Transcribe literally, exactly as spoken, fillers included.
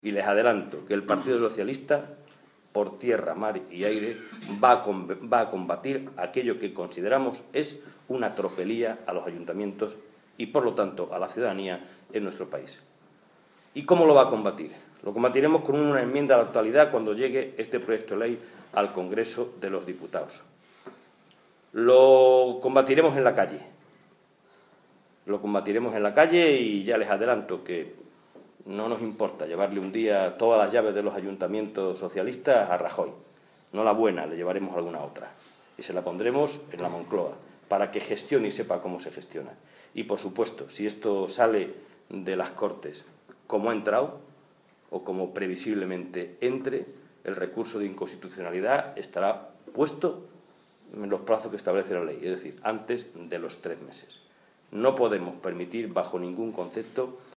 Y les adelanto que el Partido Socialista, por tierra, mar y aire, va a, va a combatir aquello que consideramos es una tropelía a los ayuntamientos y, por lo tanto, a la ciudadanía en nuestro país. ¿Y cómo lo va a combatir? Lo combatiremos con una enmienda a la totalidad cuando llegue este proyecto de ley al Congreso de los Diputados. Lo combatiremos en la calle. Lo combatiremos en la calle y ya les adelanto que no nos importa llevarle un día todas las llaves de los ayuntamientos socialistas a Rajoy. No la buena, le llevaremos alguna otra. Y se la pondremos en la Moncloa para que gestione y sepa cómo se gestiona. Y, por supuesto, si esto sale de las Cortes como ha entrado o como previsiblemente entre, el recurso de inconstitucionalidad estará puesto en los plazos que establece la ley, es decir, antes de los tres meses. No podemos permitir, bajo ningún concepto,